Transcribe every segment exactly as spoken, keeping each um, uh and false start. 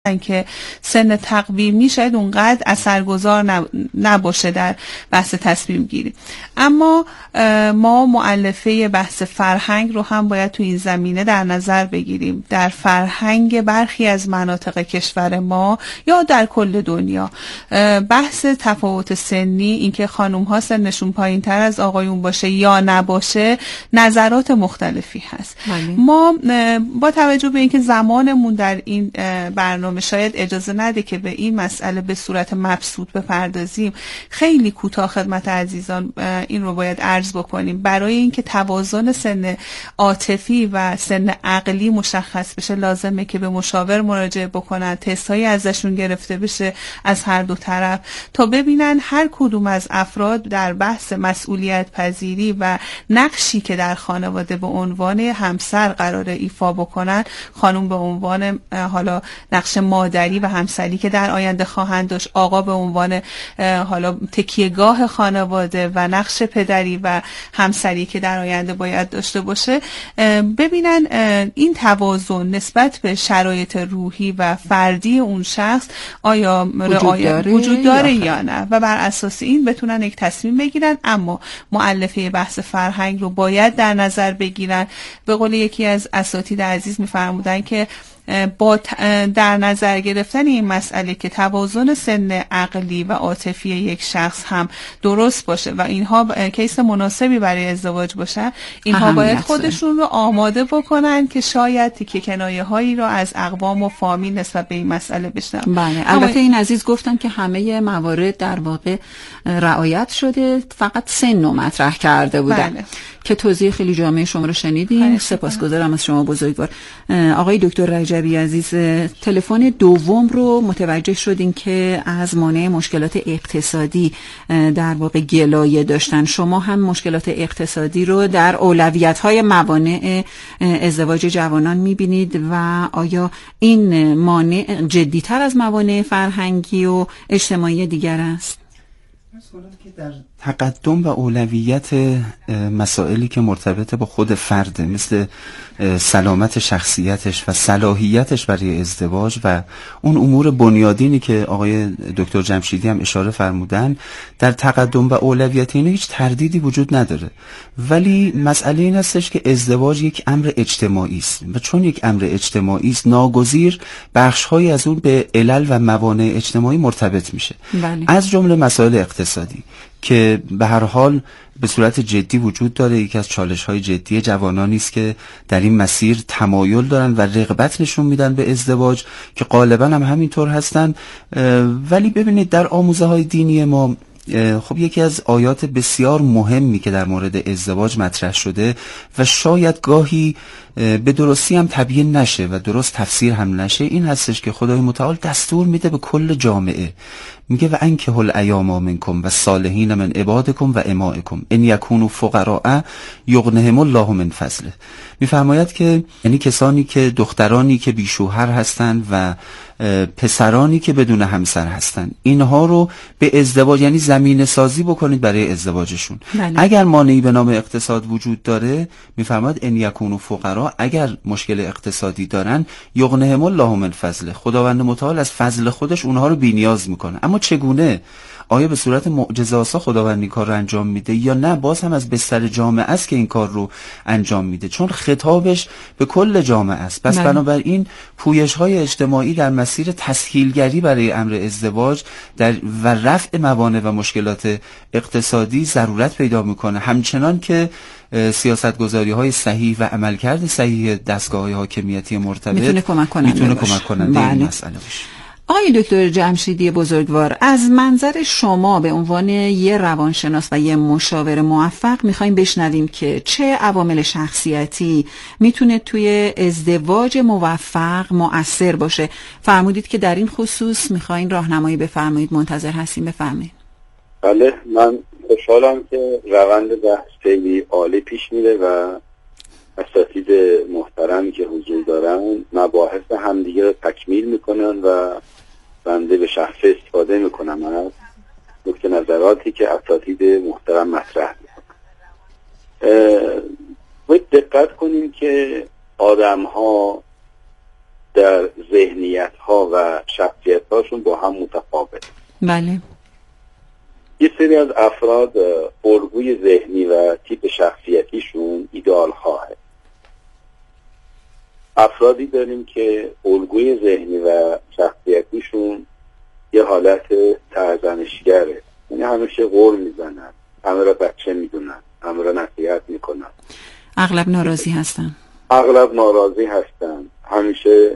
که سن تقویمی شاید اونقدر اثرگذار نباشه در بحث تصمیم گیری. اما ما مؤلفه بحث فرهنگ رو هم باید تو این زمینه در نظر بگیریم. در فرهنگ برخی از مناطق کشور ما یا در کل دنیا بحث تفاوت سنی، اینکه خانم ها سنشون پایین تر از آقایون باشه یا نباشه، نظرات مختلفی هست. بله. ما با توجه به اینکه زمانمون در این برنامه شاید اجازه نده که به این مسئله به صورت مبسوط بپردازیم، خیلی کوتاه خدمت عزیزان این رو باید عرض بکنیم. برای اینکه توازن سن عاطفی و سن عقلی مشخص بشه لازمه که به مشاور مراجعه بکنن، تست‌هایی ازشون گرفته بشه از هر دو طرف تا ببینن هر کدوم از افراد در بحث مسئولیت پذیری و نقشی که در خانواده به عنوان همسر قراره ایفا بکنن، خانم به عنوان حالا نقش مادری و همسری که در آینده خواهند داشت، آقا به عنوان حالا تکیهگاه خانواده و نقش پدری و همسری که در آینده باید داشته باشه، ببینن این توازن نسبت به شرایط روحی و فردی اون شخص آیا رعایت وجود داره یا نه و بر اساس این بتونن یک تصمیم بگیرن. اما مؤلفه بحث فرهنگ رو باید در نظر بگیرن. به قول یکی از اساتید عزیز می‌فرمودن که با در نظر گرفتن این مسئله که توازن سن عقلی و عاطفی یک شخص هم درست باشه و اینها کیس مناسبی برای ازدواج باشه، اینها باید خودشون رو آماده بکنن که شاید تیکه کنایه هایی رو از اقوام و فامیل نسبت به این مسئله بشنن. بله، البته این عزیز گفتن که همه موارد در واقع رعایت شده، فقط سن رو مطرح کرده بودن. بله. که توضیح خیلی جامع شما رو شنیدیم. سپاسگزارم از شما بزرگوار. آقای دکتر رجبی عزیز، تلفن دوم رو متوجه شدین که از مانع مشکلات اقتصادی در واقع گلایه داشتن. شما هم مشکلات اقتصادی رو در اولویت‌های موانع ازدواج جوانان می‌بینید و آیا این مانع جدی‌تر از موانع فرهنگی و اجتماعی دیگر است؟ که در تقدم و اولویت مسائلی که مرتبط با خود فرد، مثل سلامت شخصیتش و صلاحیتش برای ازدواج و اون امور بنیادینی که آقای دکتر جمشیدی هم اشاره فرمودن، در تقدم و اولویت اینه هیچ تردیدی وجود نداره. ولی مسئله این هستش که ازدواج یک امر اجتماعی است و چون یک امر اجتماعی است، ناگزیر بخش‌هایی از اون به علل و موانع اجتماعی مرتبط میشه. بله. از جمله مسائل اقتصادی که به هر حال به صورت جدی وجود داره. یکی از چالش‌های جدی جوانانی است که در این مسیر تمایل دارن و رغبت نشون میدن به ازدواج، که غالبا هم همینطور هستن. ولی ببینید در آموزه‌های دینی ما خب یکی از آیات بسیار مهمی که در مورد ازدواج مطرح شده و شاید گاهی به درستی هم تبیین نشه و درست تفسیر هم نشه، این هستش که خدای متعال دستور میده به کل جامعه، میگه و انکحوا الایام منکم و صالحین من عبادکم و امائکم ان یکونوا فقراء یغنهم الله من فضله. میفرماید که یعنی کسانی که دخترانی که بی شوهر هستند و پسرانی که بدون همسر هستند، اینها رو به ازدواج یعنی زمینه سازی بکنید برای ازدواجشون. بله. اگر مانعی به نام اقتصاد وجود داره، میفرماید ان یکونوا فقراء، اگر مشکل اقتصادی دارن، یغنهم الله من فضله، خداوند متعال از فضل خودش اونها رو بی‌نیاز میکنه. اما چگونه؟ آیا به صورت معجزه‌آسا خداوند این کار رو انجام میده یا نه باز هم از بستر جامعه است که این کار رو انجام میده؟ چون خطابش به کل جامعه است. پس بنابراین پویش‌های اجتماعی در مسیر تسهیلگری برای امر ازدواج در و رفع موانع و مشکلات اقتصادی ضرورت پیدا میکنه، همچنان که سیاستگذاری‌های صحیح و عملکرد صحیح دستگاه‌های حاکمیتی مرتبط میتونه کمک کننده میتونه کمک کننده بله. این مسئله باشه. آقای دکتر جمشیدی بزرگوار، از منظر شما به عنوان یه روانشناس و یه مشاور موفق میخوایم بشنویم که چه عوامل شخصیتی میتونه توی ازدواج موفق مؤثر باشه. فرمودید که در این خصوص میخواین راهنمایی بفرمایید. منتظر هستیم، بفرمایید. بله، من خوشحالم که روند بحث خیلی عالی پیش میره و اساتید محترمی که حضور دارن مباحث همدیگه رو تکمیل میکنن و بنده به شخصه استفاده میکنم از نکته نظراتی که اساتید محترم مطرح میکنن. باید دقت کنیم که آدم ها در ذهنیت ها و شخصیت هاشون با هم متفاوت. بله. یه سری از افراد الگوی ذهنی و تیپ شخصیتیشون ایدئال خواهه. افرادی داریم که الگوی ذهنی و شخصیتیشون یه حالت سرزنشگره، یعنی همیشه غر میزنن، همه را بچه میدونن، همه را نصیحت میکنن، اغلب ناراضی هستن اغلب ناراضی هستن، همیشه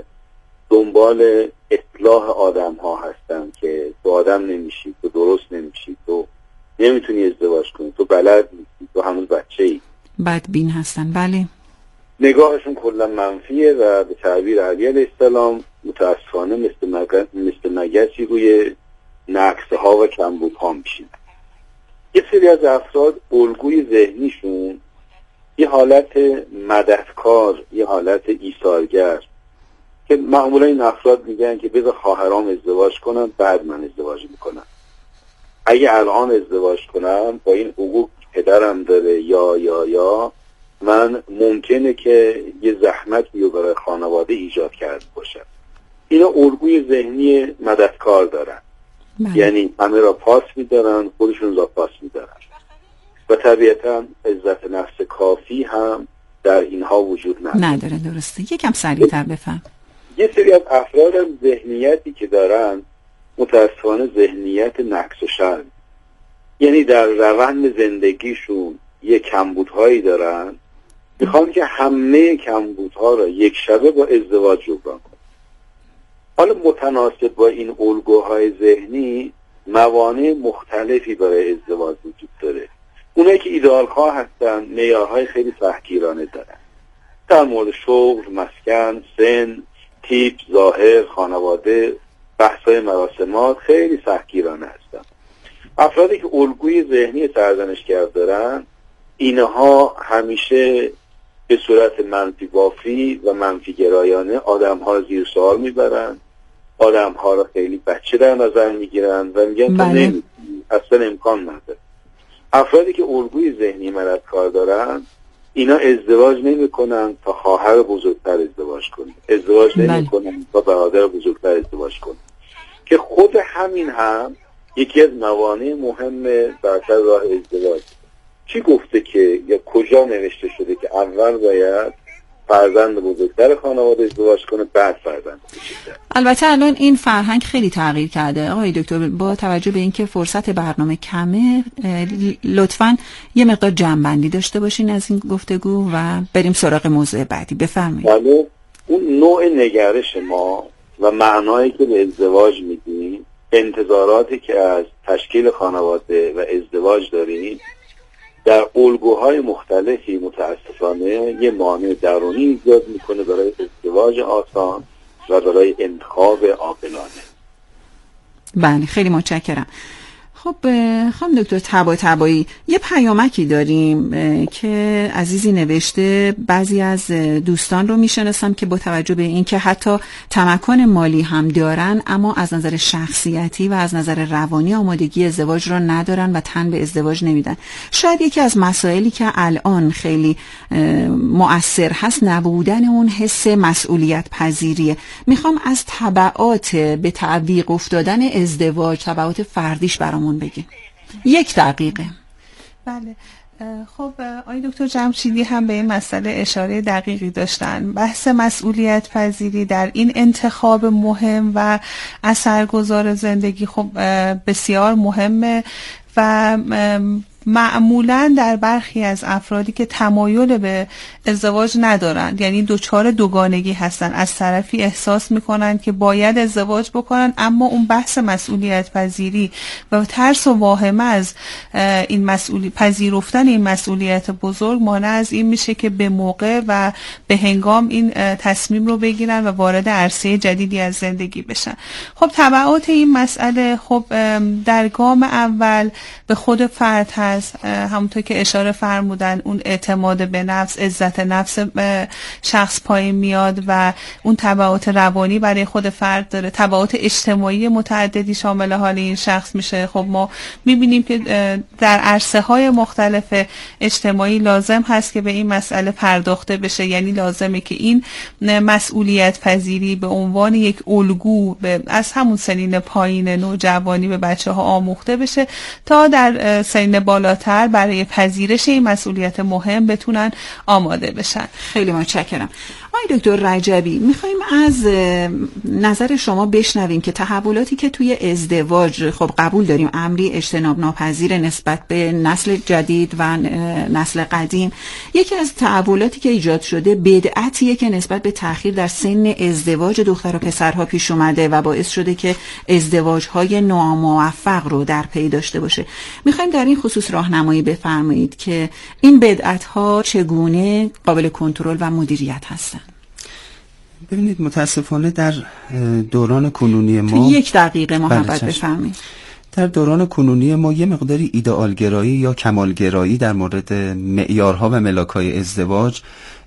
دنبال اصلاح آدم ها هستن که تو آدم نمیشی، تو درست نمیشی، تو نمیتونی ازدواج کنی، تو بلد نیستی، تو هنوز بچه ای. بدبین هستن. بله. نگاهشون کلا منفیه و به تعبیر علی علیه السلام متاسفانه مثل مگ... مثل مگسی روی نقصه ها و کمبود ها میشین. یه سری از افراد الگوی ذهنیشون یه حالت مددکار، یه حالت ایثارگر، که معمولا این افراد میگن که بذار خواهرام ازدواج کنن بعد من ازدواج میکنم. اگه الان ازدواج کنم با این حقوق پدرم داره یا یا یا من ممکنه که یه زحمتی رو برای خانواده ایجاد کرده باشم. اینا الگوی ذهنی مددکار دارن. من. یعنی همه را پاس میدارن، خودشون را پاس میدارن و طبیعتا عزت نفس کافی هم در اینها وجود نداره. نداره. درسته. یکم سریع‌تر بفهم. یه سری از افراد هم ذهنیتی که دارن متاسفانه ذهنیت نقص و شر، یعنی در روند زندگیشون یه کمبودهایی دارن، میخوان که همه کمبودها را یک شبه با ازدواج جبران کنن. حالا متناسب با این الگوهای ذهنی موانع مختلفی برای ازدواج وجود داره. اونایی که ایدئال خواه هستن معیارهای خیلی سختگیرانه دارن در مورد شغل، مسکن، سن، تیپ، ظاهر، خانواده، بحث‌های مراسمات خیلی سختگیرانه هستن. افرادی که الگوی ذهنی سرزنشگر دارن اینها همیشه به صورت منفی بافی و منفی گرایانه آدم‌ها را زیر سوال میبرن، آدم‌ها را خیلی بچه در نظر میگیرن و میگن تو نمی‌تونی، اصلا امکان نداره. افرادی که الگوی ذهنی مددکار دارن اینا ازدواج نمی‌کنن تا خواهر بزرگتر ازدواج کنن، ازدواج نمی‌کنن تا برادر بزرگتر ازدواج کنن، که خود همین هم یکی از موانع مهم برتر راه ازدواج. چی گفته که یا کجا نوشته شده که اول باید فرزند بزرگتر خانواده ازدواج کنه بعد فرزند کوچکتر؟ البته الان این فرهنگ خیلی تغییر کرده آقای دکتر. با توجه به اینکه فرصت برنامه کمه لطفاً یه مقدار جمع‌بندی داشته باشین از این گفتگو و بریم سراغ موضوع بعدی. بفرمایید. بله، اون نوع نگرش ما و معنایی که به ازدواج میدیم، انتظاراتی که از تشکیل خانواده و ازدواج داریم، در الگوهای مختلفی متاسفانه یه مانع درونی ایجاد میکنه برای ازدواج آسان و برای انتخاب عاقلانه. بله، خیلی متشکرم. خب خانم دکتر طباطبایی، یه پیامکی داریم که عزیزی نوشته بعضی از دوستان رو میشناسم که با توجه به این که حتی تمکن مالی هم دارن اما از نظر شخصیتی و از نظر روانی آمادگی ازدواج رو ندارن و تن به ازدواج نمیدن. شاید یکی از مسائلی که الان خیلی مؤثر هست نبودن اون حس مسئولیت پذیریه. میخوام از تبعات به تعویق افتادن ازدواج، تبعات فردیش برامون بگیم. یک دقیقه. بله. خب آقای دکتر جمشیدی هم به این مسئله اشاره دقیقی داشتن. بحث مسئولیت پذیری در این انتخاب مهم و اثرگذار زندگی خب بسیار مهمه و معمولا در برخی از افرادی که تمایل به ازدواج ندارن، یعنی دوچار دوگانگی هستن، از طرفی احساس میکنن که باید ازدواج بکنن اما اون بحث مسئولیت پذیری و ترس و واهمه از این مسئولی پذیرفتن این مسئولیت بزرگ مانع از این میشه که به موقع و به هنگام این تصمیم رو بگیرن و وارد عرصه جدیدی از زندگی بشن. خب تبعات این مسئله خب در گام اول به خود فرد هست هست. همونطور که اشاره فرمودن اون اعتماد به نفس، عزت نفس شخص پایین میاد و اون تبعات روانی برای خود فرد داره. تبعات اجتماعی متعددی شامل حال این شخص میشه. خب ما میبینیم که در عرصه های مختلف اجتماعی لازم هست که به این مسئله پرداخته بشه، یعنی لازمه که این مسئولیت پذیری به عنوان یک الگو به از همون سنین پایین نوجوانی به بچه ها آموخته بشه تا در سن بالاتر برای پذیرش این مسئولیت مهم بتونن آماده بشن. خیلی متشکرم. آقای دکتر رجبی، میخوایم از نظر شما بشنویم که تحولاتی که توی ازدواج، خب قبول داریم امری اجتناب ناپذیر نسبت به نسل جدید و نسل قدیم، یکی از تحولاتی که ایجاد شده بدعتیه که نسبت به تأخیر در سن ازدواج دختر و پسرها پیش اومده و باعث شده که ازدواج‌های ناموفق رو در پی داشته باشه. میخوایم در این خصوص راهنمایی بفرمایید که این بدعت‌ها چگونه قابل کنترل و مدیریت هستن. ببینید متاسفانه در دوران کنونی ما یک دقیقه محبت بفرمایید. در دوران کنونی ما یه مقداری ایدئالگرایی یا کمالگرایی در مورد معیارها و ملاک‌های ازدواج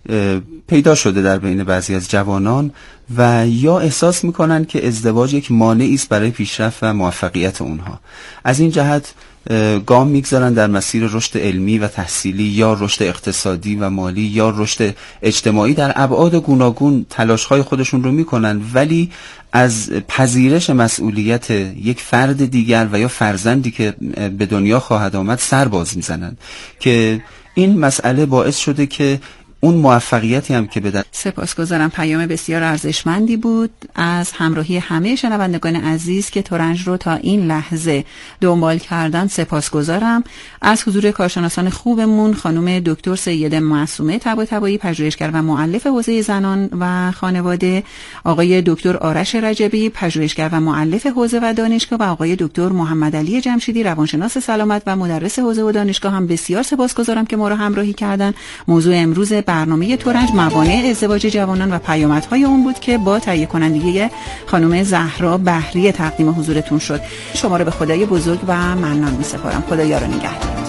پیدا شده در بین بعضی از جوانان و یا احساس میکنن که ازدواج یک مانعی است برای پیشرفت و موفقیت اونها. از این جهت گام میگذارن در مسیر رشد علمی و تحصیلی یا رشد اقتصادی و مالی یا رشد اجتماعی، در ابعاد گوناگون تلاش‌های خودشون رو میکنن، ولی از پذیرش مسئولیت یک فرد دیگر و یا فرزندی که به دنیا خواهد آمد سر باز میزنن که این مسئله باعث شده که اون موفقیتی هم که بدن. سپاسگزارم. پیام بسیار ارزشمندی بود از همراهی همه شنوندگان عزیز که ترنج رو تا این لحظه دنبال کردن. سپاسگزارم از حضور کارشناسان خوبمون، خانم دکتر سیده معصومه طباطبایی، پژوهشگر و مؤلف حوزه زنان و خانواده، آقای دکتر آرش رجبی، پژوهشگر و مؤلف حوزه و دانشگاه، و آقای دکتر محمد علی جمشیدی، روانشناس سلامت و مدرس حوزه و دانشگاه هم بسیار سپاسگزارم که ما رو همراهی کردن. موضوع امروز برنامه ترنج موانع ازدواج جوانان و پیامدهای اون بود که با تهیه کنندگی خانم زهرا بحری تقدیم حضورتون شد. شما رو به خدای بزرگ و منان می‌سپارم. خدا یار و نگهدار.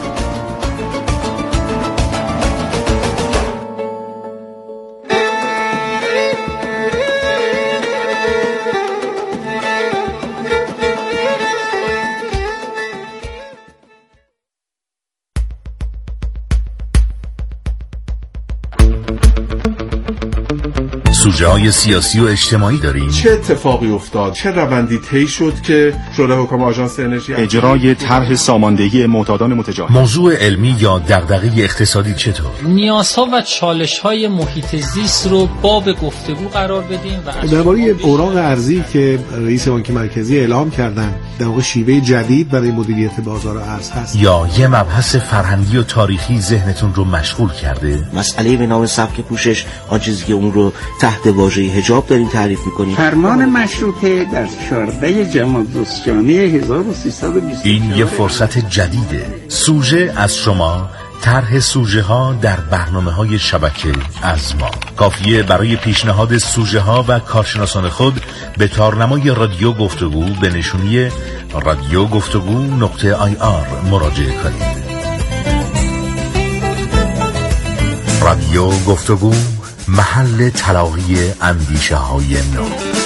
سوژه های سیاسی و اجتماعی داریم. چه اتفاقی افتاد؟ چه روندی طی شد که شورای حکام آژانس انرژی اجرای طرح ساماندهی معتادان متجاوز؟ موضوع علمی یا دغدغه اقتصادی چطور؟ نیازها و چالش‌های محیط زیست رو باب گفتگو قرار بدیم و درباره اوراق ارزی که رئیس بانک مرکزی اعلام کردن در واقع شیوه جدید برای مدیریت بازار ارز هست. یا یه مبحث فرهنگی و تاریخی ذهنتون رو مشغول کرده؟ مسئله به نام سبک پوشش، آن چیزی که اون رو تحت واژه حجاب داریم تعریف می‌کنیم. فرمان مشروطه در چهاردهم جمادی هزار و سیصد و بیست و چهار. این یه فرصت جدیده. سوژه از شما، طرح سوژه ها در برنامه های شبکه از ما. کافیه برای پیشنهاد سوژه ها و کارشناسان خود به تارنمای رادیو گفتگو به نشونی رادیو گفتگو نقطه آی آر مراجعه کنید. رادیو گفتگو، محل تلاقی اندیشه های نو.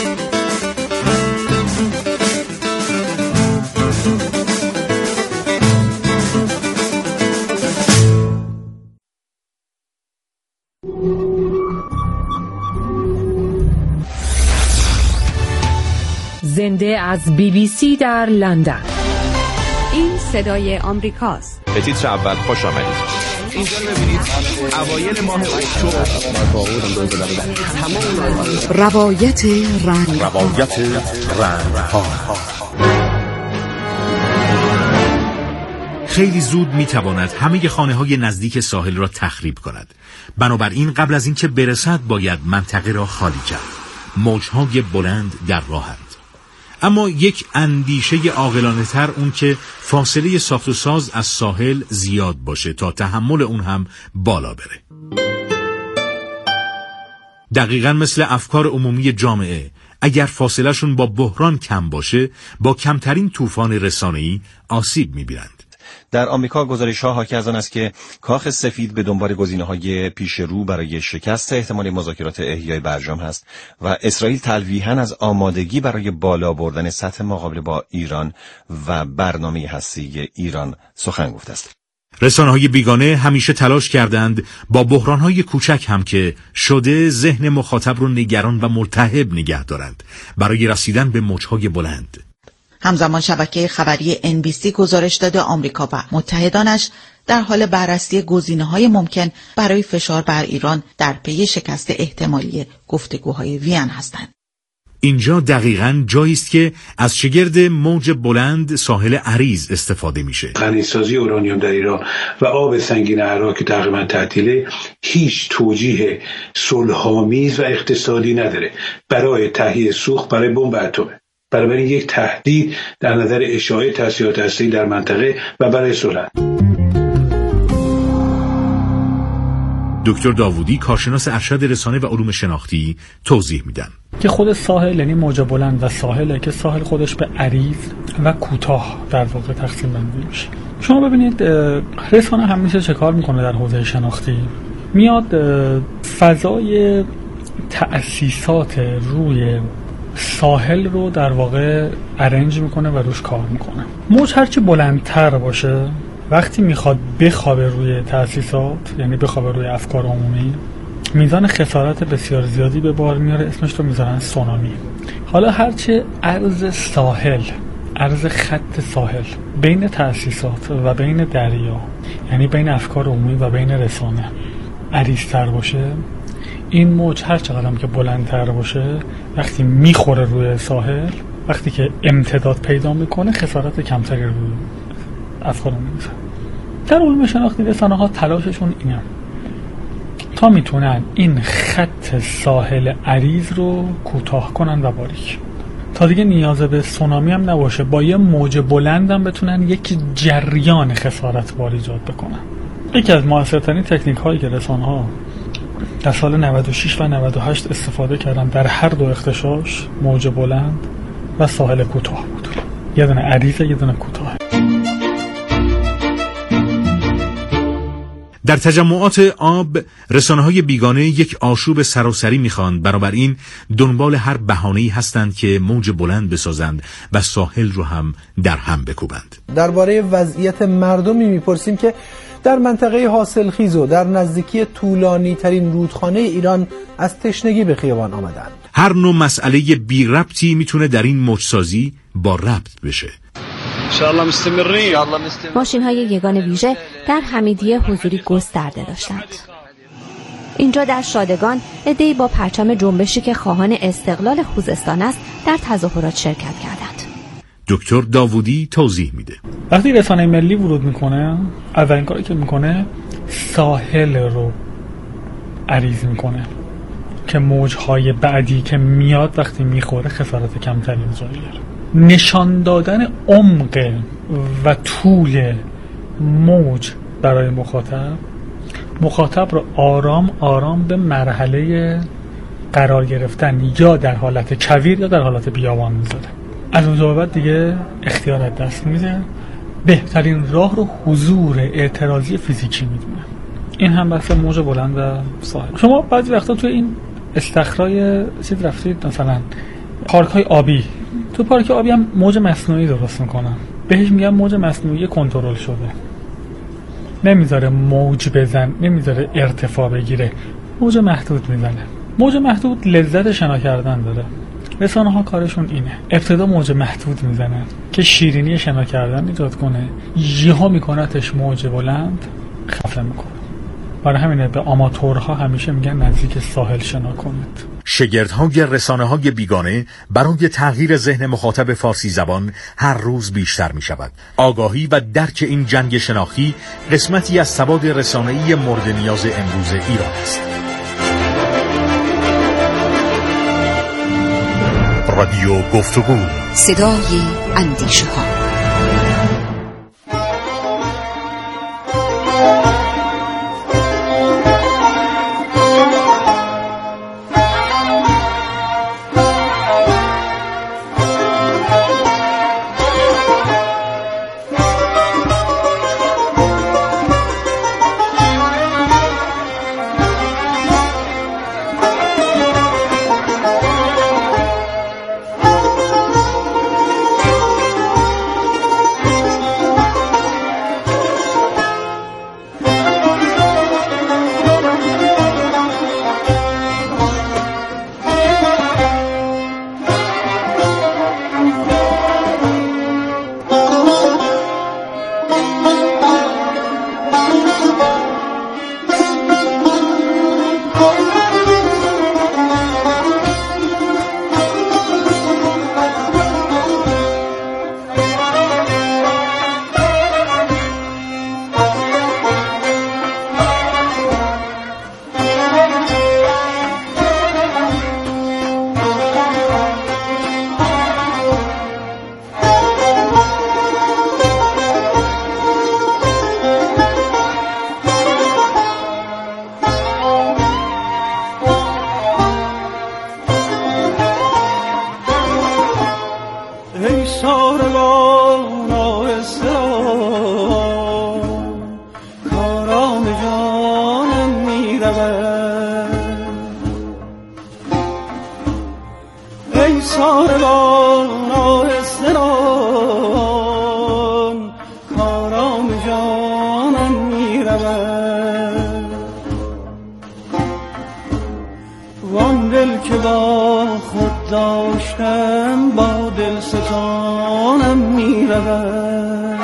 زنده از بی بی سی در لندن. این صدای آمریکاست. به تیتر اول خوش آمدید. اینجا ببینید اوایل ماه اکتبر روایت رنگ روایت رنگ ها. خیلی زود میتواند همه خانه های نزدیک ساحل را تخریب کند. بنابراین قبل از اینکه برسد باید منطقه را خالی کرد. موجهای بلند در راهند. اما یک اندیشه عاقلانه تر اون که فاصله ساخت و ساز از ساحل زیاد باشه تا تحمل اون هم بالا بره. دقیقاً مثل افکار عمومی جامعه، اگر فاصلهشون با بحران کم باشه با کمترین طوفان رسانه‌ای آسیب می‌بینند. در آمریکا گزارش‌ها حاکی از آن است که کاخ سفید به دنبال گزینه‌های پیش رو برای شکست احتمالی مذاکرات احیای برجام است و اسرائیل تلویحاً از آمادگی برای بالا بردن سطح مقابله با ایران و برنامه هسته‌ای ایران سخن گفته است. رسانه‌های بیگانه همیشه تلاش کردند با بحران‌های کوچک هم که شده ذهن مخاطب رو نگران و ملتهب نگه دارند برای رسیدن به موج‌های بلند. همزمان شبکه خبری ان بی سی گزارش داده آمریکا و متحدانش در حال بررسی گزینه‌های ممکن برای فشار بر ایران در پی شکست احتمالی گفتگوهای وین هستند. اینجا دقیقاً جایی است که از شگرد موج بلند ساحل عریض استفاده میشه. غنیسازی اورانیوم در ایران و آب سنگین عراق که تقریباً تعطیله هیچ توجیه صلح‌آمیز و اقتصادی نداره برای تهیه سوخت برای بمب اتمی. برای یک تهدید در نظر اشاعه تأثیرات هسته‌ای در منطقه و برای صلح. دکتر داوودی کارشناس ارشد رسانه و علوم شناختی توضیح میدن که خود ساحل یعنی موج بلند و ساحله که ساحل خودش به عریض و کوتاه در واقع تقسیم بندی میشه. شما ببینید رسانه همیشه چه کار میکنه در حوزه شناختی؟ میاد فضای تأسیسات روی ساحل رو در واقع ارنج میکنه و روش کار میکنه. موج هرچی بلندتر باشه وقتی میخواد بخوابه روی تأسیسات، یعنی بخوابه روی افکار عمومی، میزان خسارت بسیار زیادی به بار میاره، اسمش رو میذارن سونامی. حالا هرچه عرض ساحل، عرض خط ساحل بین تأسیسات و بین دریا، یعنی بین افکار عمومی و بین رسانه عریض‌تر باشه، این موج هر چقدر که بلندتر باشه وقتی میخوره روی ساحل، وقتی که امتداد پیدا میکنه خسارت کمتری روی افکار عمومی میزنه. در علوم شناختی رسانه ها تلاششون اینه تا میتونن این خط ساحل عریض رو کوتاه کنن و باریک، تا دیگه نیاز به سونامی هم نباشه، با یه موج بلند هم بتونن یک جریان خسارت بار ایجاد بکنن. یکی از موثرترین تکنیک هایی که رسانه ها در سال نود و شش و نود و هشت استفاده کردن در هر دو اختشاش موج بلند و ساحل کوتاه بود. یه دونه عریض، یه دونه کوتاه. در تجمعات آب رسانه‌های بیگانه یک آشوب سراسری می‌خواند، بنابراین دنبال هر بهانه‌ای هستند که موج بلند بسازند و ساحل رو هم در هم بکوبند. درباره وضعیت مردمی می‌پرسیم که در منطقه حاصلخیز و در نزدیکی طولانی ترین رودخانه ایران از تشنگی به خیابان آمدند. هر نوع مسئله بی ربطی میتونه در این موجسازی با ربط بشه. انشاءالله مستمرین. ماشین‌های یگان ویژه در حمیدیه حضوری گسترده داشتند. اینجا در شادگان عده‌ای با پرچم جنبشی که خواهان استقلال خوزستان است در تظاهرات شرکت کردند. دکتر داوودی توضیح میده. وقتی رسانه ملی ورود میکنه، اولین کاری که میکنه ساحل رو عریض میکنه که موجهای بعدی که میاد وقتی میخوره خسارت کمتری ایجاد کنه. نشان دادن عمق و طول موج برای مخاطب مخاطب رو آرام آرام به مرحله قرار گرفتن یا در حالت کویر یا در حالت بیابان میذاره. از اونجا بعد دیگه اختیار از دست میده، بهترین راه رو حضور اعتراضی فیزیکی میدونه. این هم بحث موج بلند و ساحل. شما بعضی وقتا توی این استخرای چیز رفتید، مثلا پارک های آبی، تو پارک آبی هم موج مصنوعی درست میکنن، بهش میگن موج مصنوعی کنترل شده، نمیذاره موج بزن، نمیذاره ارتفاع بگیره، موج محدود میزنه. موج محدود لذت شنا کردن داره. رسانه ها کارشون اینه، ابتدا موج محدود میزنن که شیرینی شنا کردن ایجاد کنه، یهو میکنتش موج بلند خفه میکنه. برای همینه به آماتورها همیشه میگن نزدیک ساحل شنا کنید. شگردهای رسانه‌های بیگانه برای تغییر ذهن مخاطب فارسی زبان هر روز بیشتر می شود. آگاهی و درک این جنگ شناختی قسمتی از سواد رسانه‌ای مورد نیاز امروز ایران است. رادیو گفتگو، صدای اندیشه ها. ساربان آهسته کارام جانم می رود ای ساربان آهسته کارام جانم می رود وان دل که با خود داشتم با دل ستانم می رود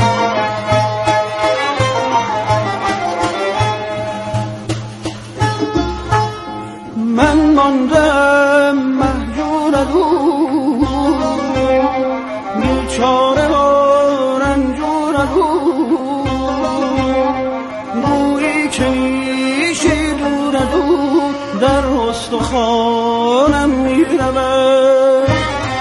من ماندم مهجور از او بیچاره و رنجور از او گویی که میشی دور از او در استخوانم می رود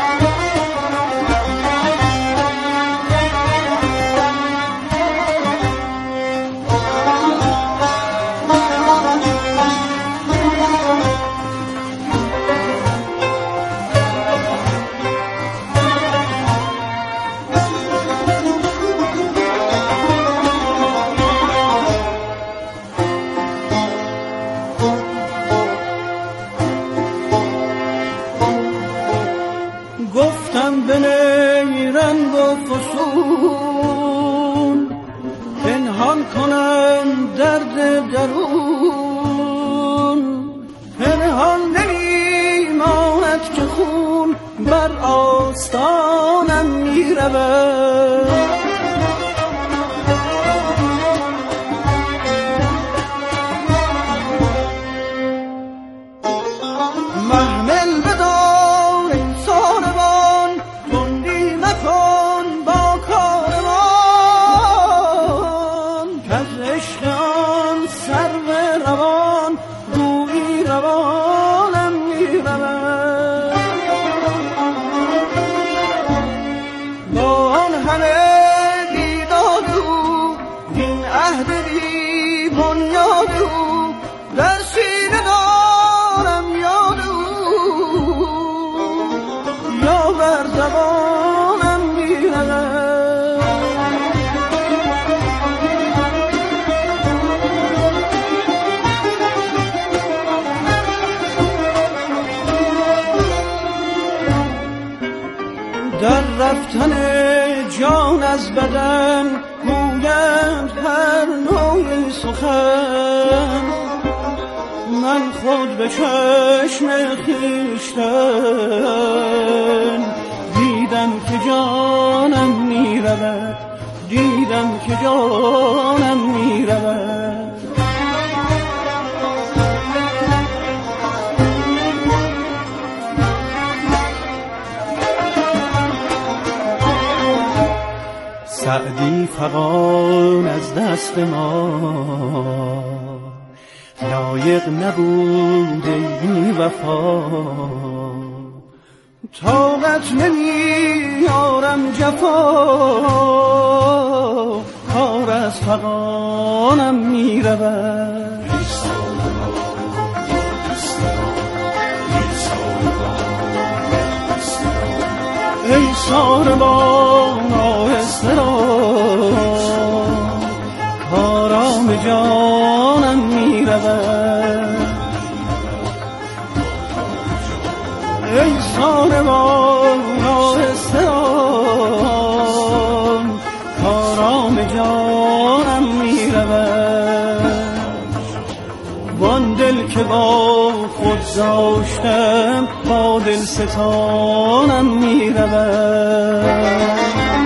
پنهان کنم درد درون پنهان نمیماند که خون بر آستانم می رود محمل بدار این ساربان تندی مکن با کاروان کز عشق آن سرو روان گویی روانم می رود با آن همه بیداد او این عهد بی بنیاد او در سینه دارم یاد او یا بر زبانم می رود در رفتن جان از بدن گویند هر نوع سخن من خود به چشم خویشتن دیدم که جانم می رود دیدم که جانم می رود سعدی فغان از دست ما لایق نبود ای بی وفا طاقت نمیارم جفا کار از فغانم می رود ای ساربان آهسته را کارام جانم می رود ای ساربان آهسته را کارام جانم می رود وان دل که با خود داشتم با دل ستانم می رود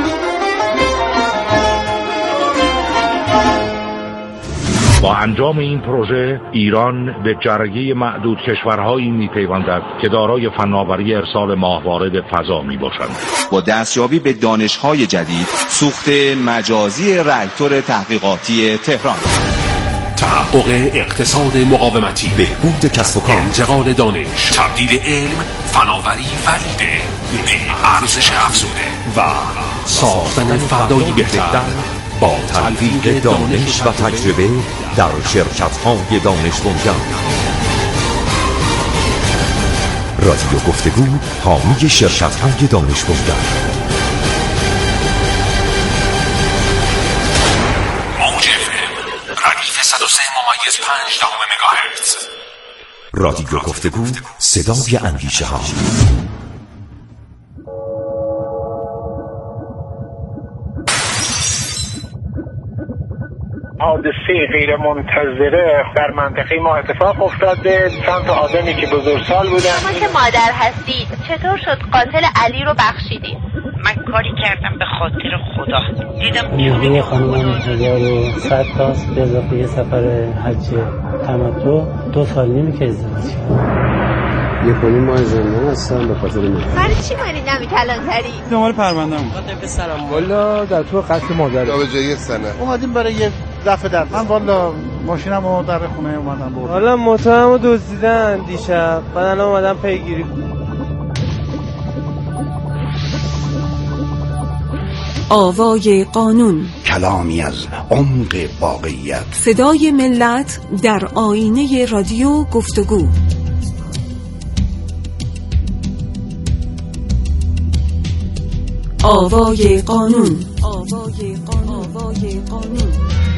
با انجام این پروژه ایران به جرگه معدود کشورهایی میپیوندد که دارای فناوری ارسال ماهواره به فضا میباشند. با دستیابی به دانش‌های جدید سوخت مجازی راکتور تحقیقاتی تهران، تحقق اقتصاد مقاومتی، بهبود کسب و کار، انتقال دانش، تبدیل علم، فناوری و ایده به ارزش افزوده و ساختن فردایی بهتر با تلفیق دانش و تجربه در شرکت‌های دانش بنیان. رادیو گفتگو حامی شرکت‌های دانش بنیان. صد و سه ممیز پنج دهم مگاهرتز. رادیو گفتگو، صدای اندیشه ها. حادثه غیر منتظره در منطقه ما اتفاق افتاده. چند تا آدمی که بزرگسال بودن. شما که مادر هستید چطور شد قاتل علی رو بخشیدید؟ من کاری کردم به خاطر خدا. دیدم نیروی خانمم هزار و صد تاست به اضافه یه سفر حج تمتع. دو سال نیمی که ازدواج کردم. یه کنی ماه زندان هستم به خاطر من. برای چی مانی نمی کلانتری؟ دنبال پرونده‌ام. به سلام. والا در تو قتل مادر. جا به جای سنه. اومدیم برای یه رفع در. من والا ماشینمو در خونه اومدم بردم. والا موتورمو دزدیدن دیشب. بعد الان اومدم پیگیری. آوای قانون، کلامی از عمق واقعیت، صدای ملت در آینه رادیو گفتگو. آوای قانون، آوای قانون، آوای قانون.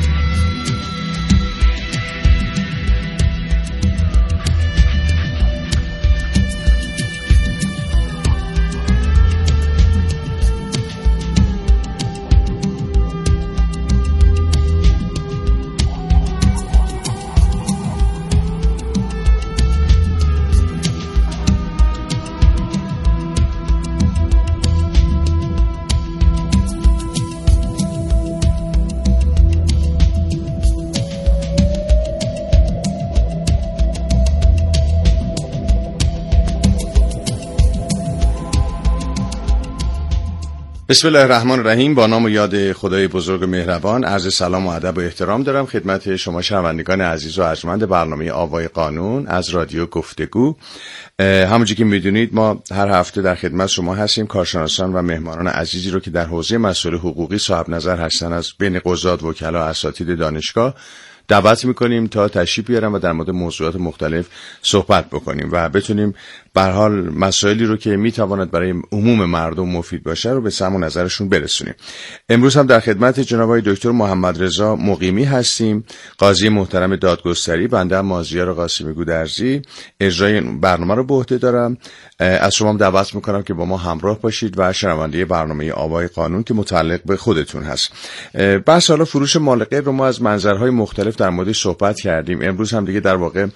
بسم الله الرحمن الرحیم. با نام و یاد خدای بزرگ و مهربان عرض سلام و ادب و احترام دارم خدمت شما شنوندگان عزیز و ارجمند برنامه آوای قانون از رادیو گفتگو. همونجوری که میدونید ما هر هفته در خدمت شما هستیم. کارشناسان و مهمانان عزیزی رو که در حوزه مسائل حقوقی صاحب نظر هستن از بین قضات، وکلا، اساتید دانشگاه دعوت میکنیم تا تشریف بیارن و در مورد موضوعات مختلف صحبت بکنیم و بتونیم به هر حال مسائلی رو که میتواند برای عموم مردم مفید باشه رو به سمع و نظرشون برسونیم. امروز هم در خدمت جناب آقای دکتر محمد رضا مقیمی هستیم، قاضی محترم دادگستری. بنده هم مازیار قاسمی گودرزی اجرای برنامه رو به عهده دارم. از شما دعوت میکنم که با ما همراه باشید و شنونده برنامه آوای قانون که متعلق به خودتون هست. بحث حالا فروش مال غیر رو ما از منظرهای مختلف در موردش صحبت کردیم. امروز هم دیگه در واقع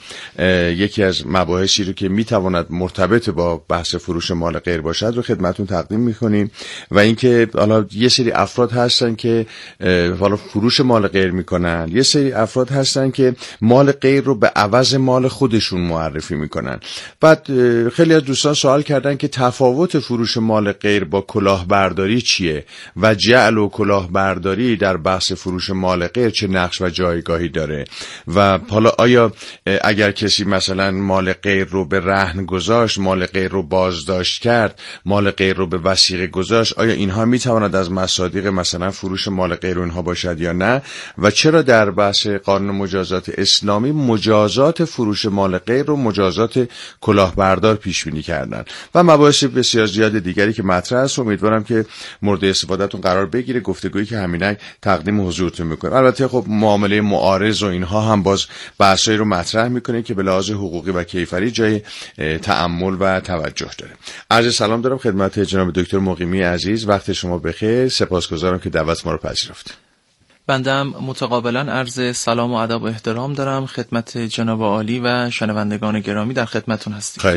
یکی از مباحثی رو که میتواند مرتبط با بحث فروش مال غیر باشد رو خدمتتون تقدیم میکنیم و اینکه حالا یه سری افراد هستن که حالا فروش مال غیر میکنن، یه سری افراد هستن که مال غیر رو به عوض مال خودشون معرفی میکنن. بعد خیلی از دوستان سوال کردن که تفاوت فروش مال غیر با کلاهبرداری چیه و جعل و کلاهبرداری در بحث فروش مال غیر چه نقش و جایگاهی داره و حالا آیا اگر کسی مثلا مال غیر رو به رهن گذاشت، مال غیر رو بازداشت کرد، مال غیر رو به وثیقه گذاشت، آیا اینها میتواند از مصادیق مثلا فروش مال غیر اینها باشد یا نه و چرا در بحث قانون مجازات اسلامی مجازات فروش مال غیر رو مجازات کلاهبردار پیش بینی کردن و مباحث بسیار زیاد دیگری که مطرح است. امیدوارم که مورد استفادهتون قرار بگیره گفتگویی که همینک تقدیم حضورتون میکنم. البته خب معامله معارض و اینها هم باز بحثایی رو مطرح میکنه که به لحاظ حقوقی و کیفری جای تأمل و توجه داره. عرض سلام دارم خدمت جناب دکتر مقیمی عزیز. وقت شما بخیر. سپاسگزارم که دعوت ما رو پذیرفتید. بنده هم متقابلا عرض سلام و ادب و احترام دارم خدمت جناب عالی و شنوندگان گرامی در خدمتتون هستیم.